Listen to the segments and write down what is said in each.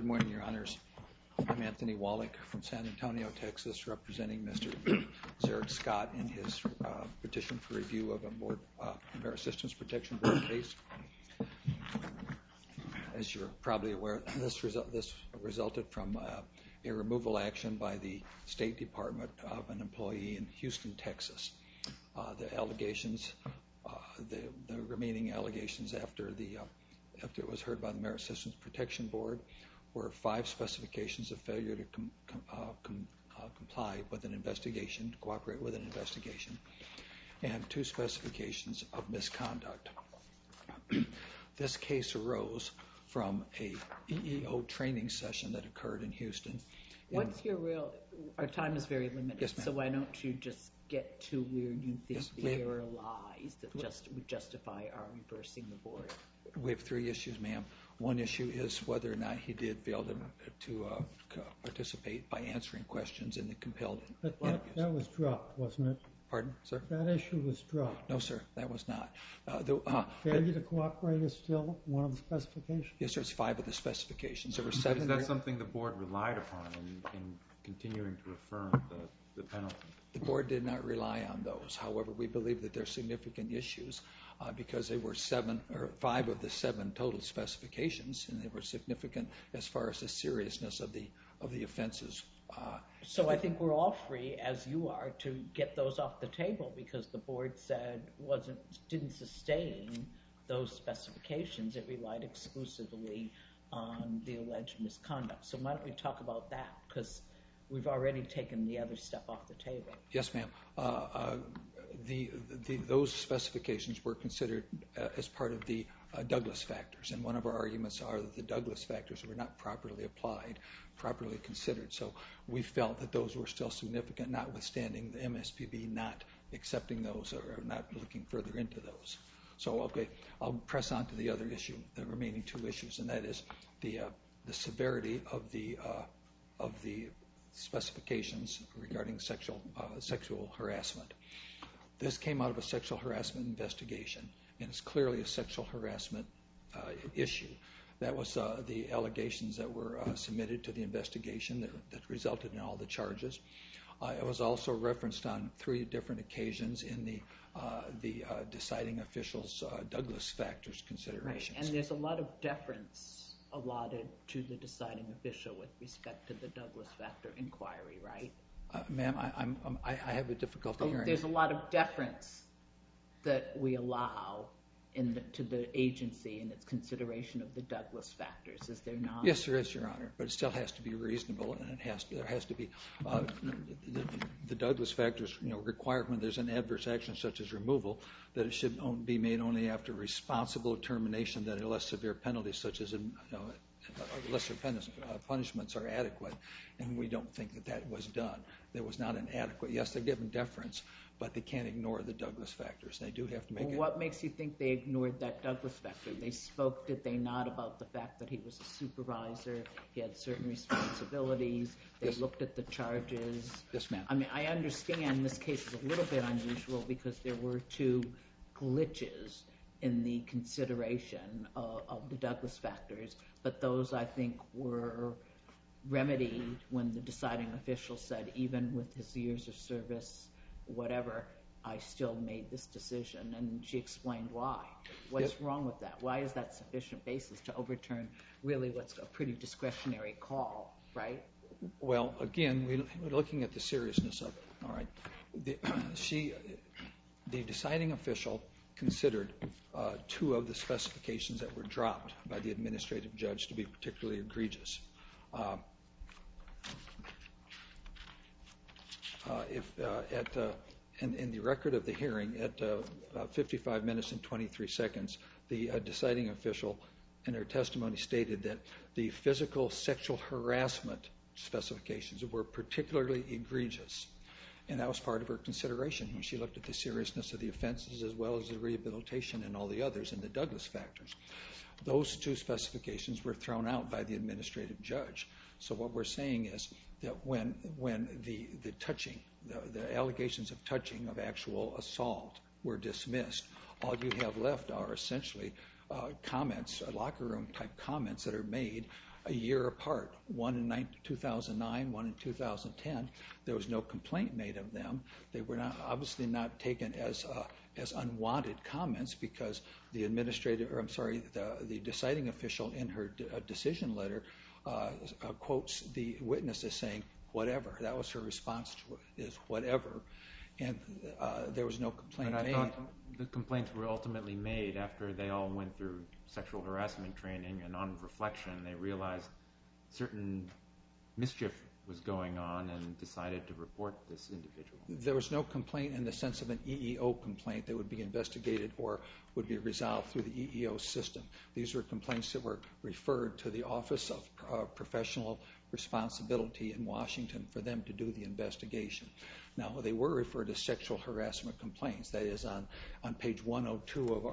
Good morning, Your Honors. I'm Anthony Wallach from San Antonio, Texas, representing Mr. Zerrick Scott in his petition for review of a Merit Systems Protection Board case. As you're probably aware, this resulted from a removal action by the State Department of an employee in Houston, Texas. The allegations, the remaining allegations after it was heard by the Merit Systems Protection Board were 5 specifications of failure to comply with an investigation, to cooperate with an investigation, and 2 specifications of misconduct. This case arose from a EEO training session that occurred in Houston. Our time is very limited, yes, ma'am. So why don't you just get to where you think the error lies that would justify our reversing the board? We have 3 issues, ma'am. One issue is whether or not he did fail to participate by answering questions in the compelled interviews. That was dropped, wasn't it? Pardon, sir? That issue was dropped. No, sir, that was not. Failure to cooperate is still one of the specifications? Yes, sir, it's 5 of the specifications. There were 7. Is that something the board relied upon in continuing to affirm the penalty? The board did not rely on those. However, we believe that there are significant issues because they were 5 of the 7 total specifications, and they were significant as far as the seriousness of the offenses. So I think we're all free, as you are, to get those off the table because the board said didn't sustain those specifications. It relied exclusively on the alleged misconduct. So why don't we talk about that? Because we've already taken the other stuff off the table. Yes, ma'am. Those specifications were considered as part of the Douglas factors, and one of our arguments are that the Douglas factors were not properly applied, properly considered. So we felt that those were still significant, notwithstanding the MSPB not accepting those or not looking further into those. So, okay, I'll press on to the other issue, the remaining 2 issues, and that is the severity of the specifications regarding sexual harassment. This came out of a sexual harassment investigation, and it's clearly a sexual harassment issue. That was the allegations that were submitted to the investigation that resulted in all the charges. It was also referenced on 3 different occasions in the deciding officials' Douglas factors considerations. Right. And there's a lot of deference allotted to the deciding official with respect to the Douglas factor inquiry, right? Ma'am, I have a difficulty hearing. There's a lot of deference that we allow to the agency in its consideration of the Douglas factors, is there not? Yes, there is, Your Honor, but it still has to be reasonable, and there has to be the Douglas factors require when there's an adverse action such as removal that it should be made only after responsible determination that a less severe penalty such as lesser punishments are adequate, and we don't think that was done. There was not an adequate. Yes, they're given deference, but they can't ignore the Douglas factors. They do have to make it. What makes you think they ignored that Douglas factor? They spoke, did they not, about the fact that he was a supervisor, he had certain responsibilities, they looked at the charges? Yes, ma'am. I mean, I understand this case is a little bit unusual because there were 2 glitches in the consideration of the Douglas factors, but those, I think, were remedied when the deciding official said, even with his years of service, whatever, I still made this decision, and she explained why. What's wrong with that? Why is that sufficient basis to overturn really what's a pretty discretionary call, right? Well, again, we're looking at the seriousness of it, all right? The deciding official considered 2 of the specifications that were dropped by the administrative judge to be particularly egregious. In the record of the hearing, at 55 minutes and 23 seconds, the deciding official in her testimony stated that the physical sexual harassment specifications were particularly egregious, and that was part of her consideration when she looked at the seriousness of the offenses as well as the rehabilitation and all the others in the Douglas factors. Those 2 specifications were thrown out by the administrative judge. So what we're saying is that when the touching, the allegations of touching of actual assault were dismissed, all you have left are essentially comments, locker room type comments that are made a year apart, one in 2009, one in 2010. There was no complaint made of them. They were obviously not taken as unwanted comments because the deciding official in her decision letter quotes the witness as saying, whatever. That was her response to it, is whatever. And there was no complaint made. But I thought the complaints were ultimately made after they all went through sexual harassment training, and on reflection they realized certain mischief was going on and decided to report this individual. There was no complaint in the sense of an EEO complaint that would be investigated or would be resolved through the EEO system. These were complaints that were referred to the Office of Professional Responsibility in Washington for them to do the investigation. Now, they were referred to sexual harassment complaints. That is on page 102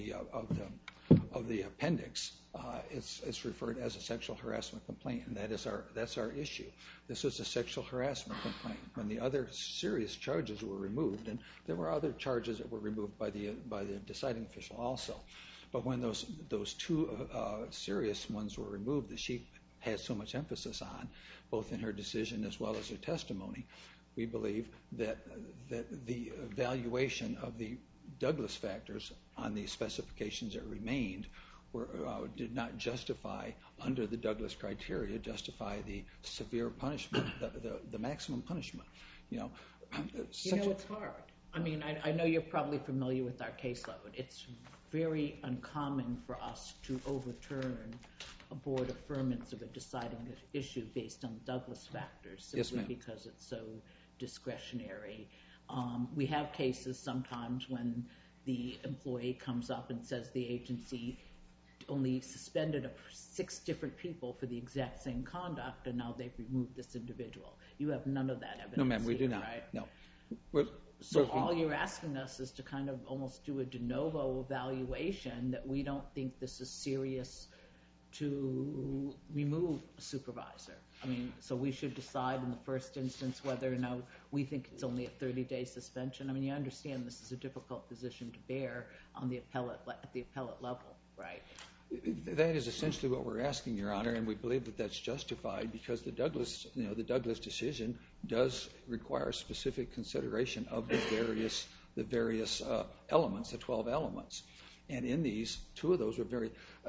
of the appendix. It's referred as a sexual harassment complaint, and that's our issue. This was a sexual harassment complaint. When the other serious charges were removed, and there were other charges that were removed by the deciding official also, but when those two serious ones were removed that she had so much emphasis on, both in her decision as well as her testimony, we believe that the evaluation of the Douglas factors on the specifications that remained did not justify, under the Douglas criteria, justify the severe punishment, the maximum punishment. It's hard. I mean, I know you're probably familiar with our caseload. It's very uncommon for us to overturn a board affirmance of a deciding issue based on Douglas factors, simply because it's so discretionary. We have cases sometimes when the employee comes up and says the agency only suspended 6 different people for the exact same conduct, and now they've removed this individual. You have none of that evidence. No, ma'am, we do not. Right? No. So all you're asking us is to kind of almost do a de novo evaluation that we don't think this is serious to remove a supervisor. I mean, so we should decide in the first instance whether or not we think it's only a 30-day suspension. I mean, you understand this is a difficult position to bear on the at the appellate level, right? That is essentially what we're asking, Your Honor, and we believe that that's justified because the Douglas decision does require specific consideration of the various elements, the 12 elements. And in these, 2 of those were very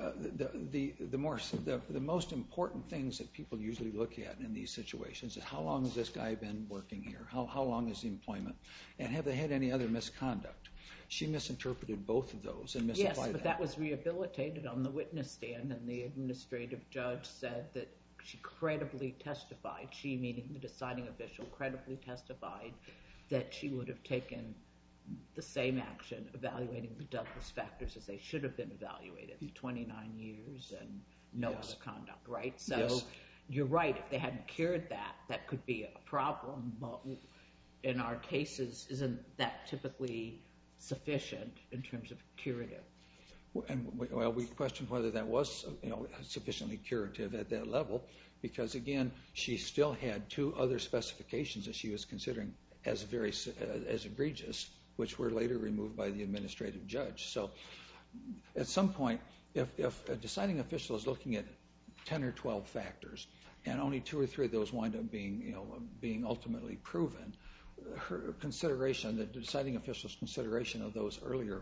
the most important things that people usually look at in these situations is how long has this guy been working here? How long is the employment? And have they had any other misconduct? She misinterpreted both of those and misapplied them. Yes, but that was rehabilitated on the witness stand, and the administrative judge said that she credibly testified, she meaning the deciding official, credibly testified that she would have taken the same action evaluating the Douglas factors as they should have been evaluated, 29 years and no other conduct, right? So you're right, if they hadn't cured that, that could be a problem, but in our cases, isn't that typically sufficient in terms of curative? Well, we question whether that was sufficiently curative at that level because, again, she still had 2 other specifications that she was considering as egregious, which were later removed by the administrative judge. So at some point, if a deciding official is looking at 10 or 12 factors and only 2 or 3 of those wind up being ultimately proven, her consideration, the deciding official's consideration of those earlier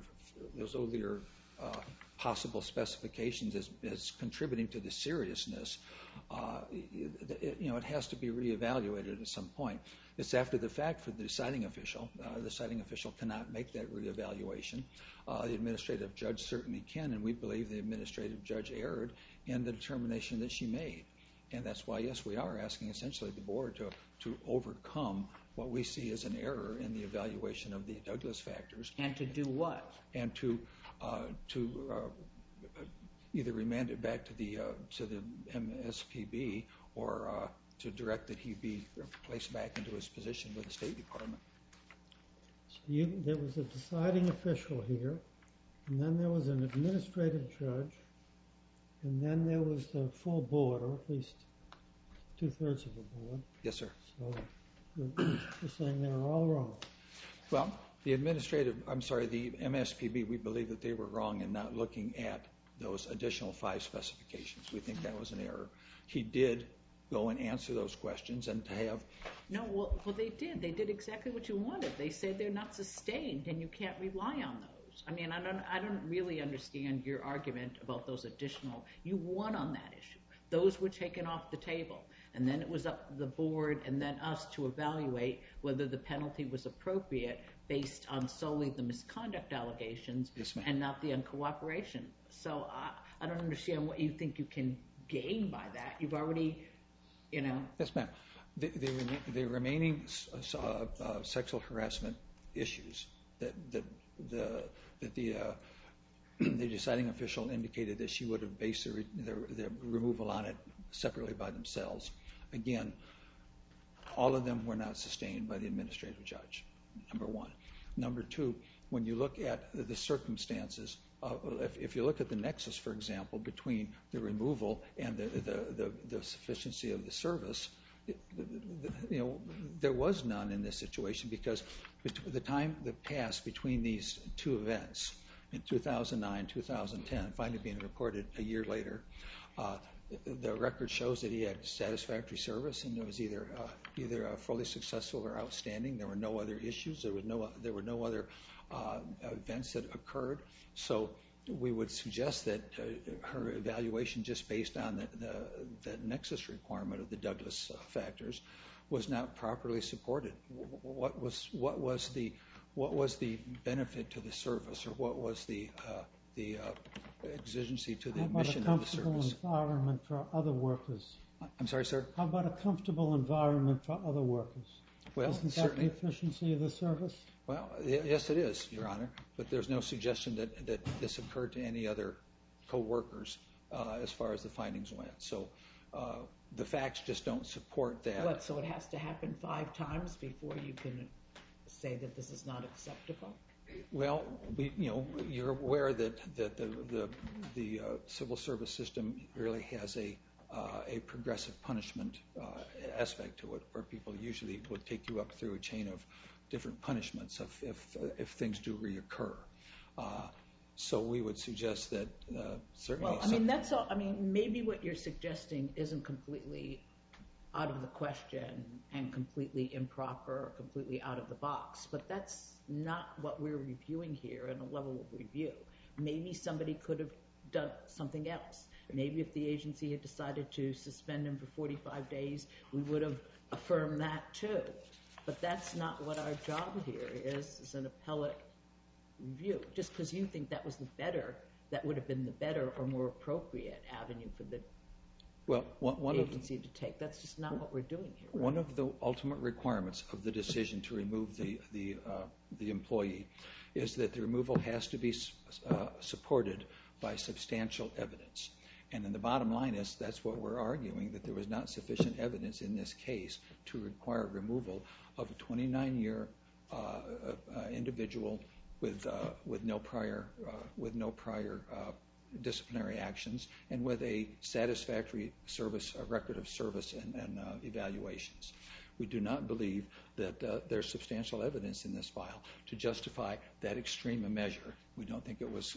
possible specifications is contributing to the seriousness. It has to be reevaluated at some point. It's after the fact for the deciding official. The deciding official cannot make that reevaluation. The administrative judge certainly can, and we believe the administrative judge erred in the determination that she made. And that's why, yes, we are asking essentially the board to overcome what we see as an error in the evaluation of the Douglas factors. And to do what? And to either remand it back to the MSPB or to direct that he be placed back into his position with the State Department. So there was a deciding official here, and then there was an administrative judge, and then there was the full board, or at least 2/3 of the board. Yes, sir. So you're saying they're all wrong. Well, the MSPB, we believe that they were wrong in not looking at those additional 5 specifications. We think that was an error. he did go and answer those questions and to have... No, well, they did. They did exactly what you wanted. They said they're not sustained, and you can't rely on those. I mean, I don't really understand your argument about those additional... You won on that issue. Those were taken off the table. And then it was up to the board and then us to evaluate whether the penalty was appropriate based on solely the misconduct allegations and not the uncooperation. So I don't understand what you think you can gain by that. You've already, you know... Yes, ma'am. The remaining sexual harassment issues that the deciding official indicated that she would have based the removal on it separately by themselves. Again, all of them were not sustained by the administrative judge, number one. Number two, when you look at the circumstances, if you look at the nexus, for example, between the removal and the sufficiency of the service, you know, there was none in this situation because the time that passed between these two events, in 2009, 2010, finally being reported a year later, the record shows that he had satisfactory service and it was either fully successful or outstanding. There were no other issues. There were no other events that occurred. So we would suggest that her evaluation, just based on the nexus requirement of the Douglas factors, was not properly supported. What was the benefit to the service, or what was the exigency to the mission of the service? How about a comfortable environment for other workers? I'm sorry, sir? How about a comfortable environment for other workers? Well, isn't certainly. that the efficiency of the service? Well, yes, it is, Your Honor, but there's no suggestion that this occurred to any other co-workers as far as the findings went. So the facts just don't support that. What, so it has to happen 5 times before you can say that this is not acceptable? Well, you're aware that the civil service system really has a progressive punishment aspect to it, where people usually would take you up through a chain of different punishments if things do reoccur. So we would suggest that certainly... Well, I mean, that's all. I mean, maybe what you're suggesting isn't completely out of the question and completely improper or completely out of the box, but that's not what we're reviewing here in a level of review. Maybe somebody could have done something else. Maybe if the agency had decided to suspend him for 45 days, we would have affirmed that too. But that's not what our job here is an appellate review. Just because you think that was that would have been the better or more appropriate avenue for the agency to take. That's just not what we're doing here. Right? One of the ultimate requirements of the decision to remove the employee is that the removal has to be supported by substantial evidence. And then the bottom line is that's what we're arguing, that there was not sufficient evidence in this case to require removal of a 29-year individual with no prior disciplinary actions and with a satisfactory record of service and evaluations. We do not believe that there's substantial evidence in this file to justify that extreme a measure. We don't think it was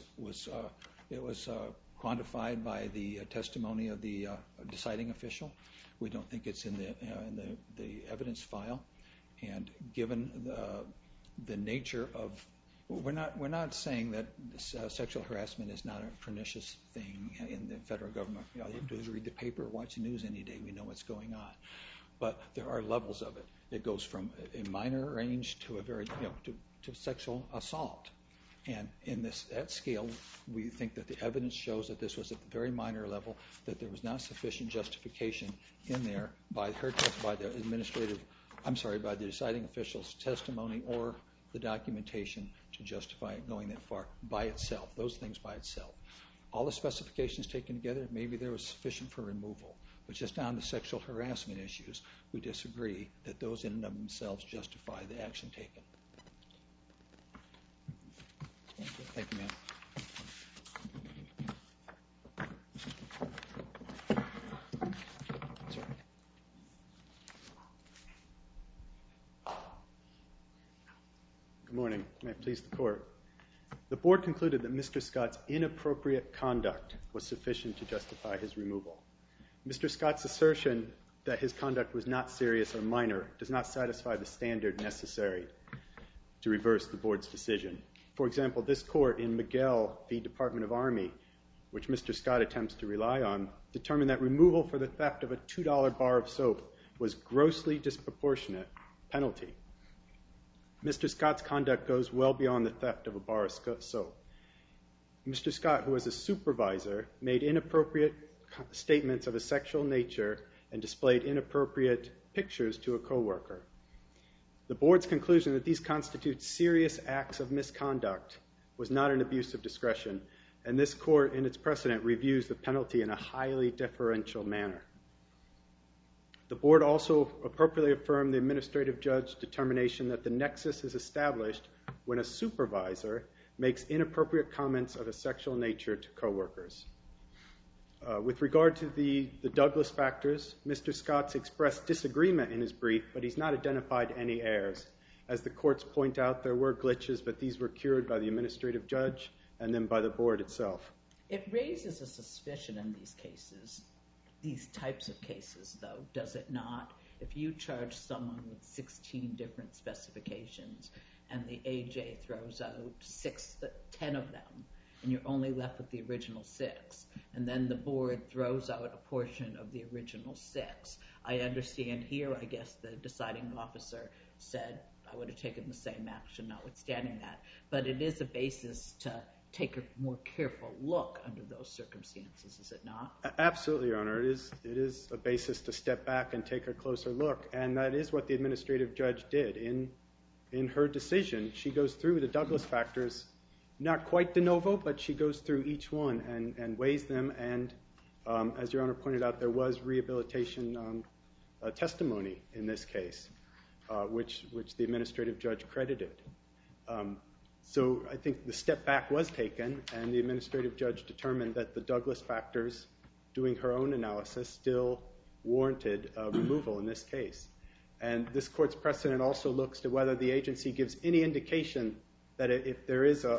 quantified by the testimony of the deciding official. We don't think it's in the evidence file. And given the nature of... We're not saying that sexual harassment is not a pernicious thing in the federal government. All you have to do is read the paper or watch the news any day. We know what's going on. But there are levels of it. It goes from a minor range to a very, to sexual assault. And in that scale, we think that the evidence shows that this was at the very minor level, that there was not sufficient justification in there by the deciding official's testimony or the documentation to justify it going that far by itself, those things by itself. All the specifications taken together, maybe there was sufficient for removal. But just on the sexual harassment issues, we disagree that those in and of themselves justify the action taken. Thank you, ma'am. Sir. Good morning. May it please the Court. The Board concluded that Mr. Scott's inappropriate conduct was sufficient to justify his removal. Mr. Scott's assertion that his conduct was not serious or minor does not satisfy the standard necessary to reverse the board's decision. For example, this court in Miguel v. Department of Army, which Mr. Scott attempts to rely on, determined that removal for the theft of a $2 bar of soap was grossly disproportionate penalty. Mr. Scott's conduct goes well beyond the theft of a bar of soap. Mr. Scott, who was a supervisor, made inappropriate statements of a sexual nature and displayed inappropriate pictures to a coworker. The board's conclusion that these constitute serious acts of misconduct was not an abuse of discretion, and this court, in its precedent, reviews the penalty in a highly deferential manner. The board also appropriately affirmed the administrative judge's determination that the nexus is established when a supervisor makes inappropriate comments of a sexual nature to coworkers. With regard to the Douglas factors, Mr. Scott's expressed disagreement in his brief, but he's not identified any errors. As the courts point out, there were glitches, but these were cured by the administrative judge and then by the board itself. It raises a suspicion in these cases, these types of cases, though, does it not? If you charge someone with 16 different specifications and the AJ throws out 10 of them, and you're only left with the original 6, and then the board throws out a portion of the original 6. I understand here, I guess, the deciding officer said, I would have taken the same action notwithstanding that. But it is a basis to take a more careful look under those circumstances, is it not? Absolutely, Your Honor. It is a basis to step back and take a closer look, and that is what the administrative judge did. In her decision, she goes through the Douglas factors, not quite de novo, but she goes through each one and weighs them, and as Your Honor pointed out, there was rehabilitation testimony in this case, which the administrative judge credited. So I think the step back was taken, and the administrative judge determined that the Douglas factors, doing her own analysis, still warranted removal in this case. And this court's precedent also looks to whether the agency gives any indication that if there is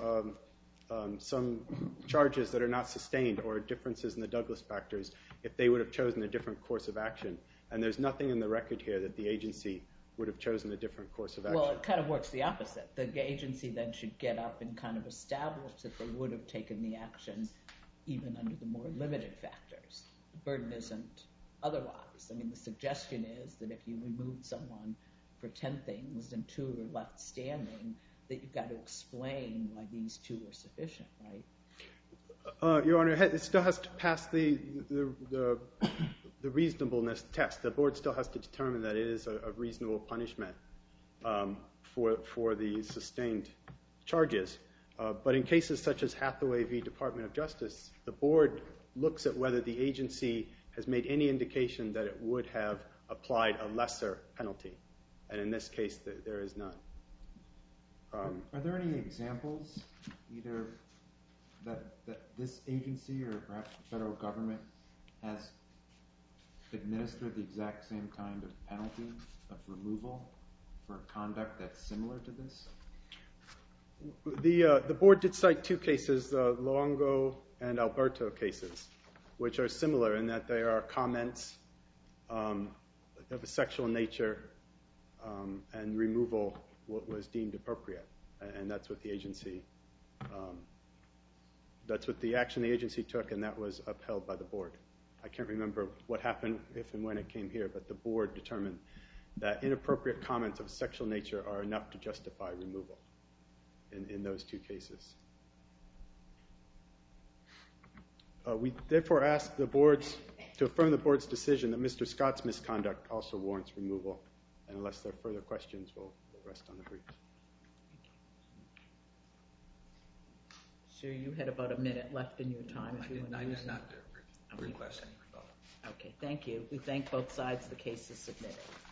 some charges that are not sustained or differences in the Douglas factors, if they would have chosen a different course of action. And there's nothing in the record here that the agency would have chosen a different course of action. Well, it kind of works the opposite. The agency then should get up and kind of establish that they would have taken the action even under the more limited factors. The burden isn't otherwise. I mean, the suggestion is that if you removed someone for 10 things and 2 are left standing, that you've got to explain why these 2 are sufficient, right? Your Honor, it still has to pass the reasonableness test. The board still has to determine that it is a reasonable punishment for the sustained charges. But in cases such as Hathaway v. Department of Justice, the board looks at whether the agency has made any indication that it would have applied a lesser penalty. And in this case, there is none. Are there any examples, either that this agency or perhaps the federal government has administered the exact same kind of penalty of removal for conduct that's similar to this? The board did cite 2 cases, the Luongo and Alberto cases, which are similar in that they are comments of a sexual nature and removal what was deemed appropriate. And that's what the agency, that's what the action the agency took, and that was upheld by the board. I can't remember what happened if and when it came here, but the board determined that inappropriate comments of a sexual nature are enough to justify removal in those 2 cases. We therefore ask the boards to affirm the board's decision that Mr. Scott's misconduct also warrants removal. And unless there are further questions, we'll rest on the brief. Sir, you had about a minute left in your time. I did not request any rebuttal. Okay, thank you. We thank both sides. The case is submitted.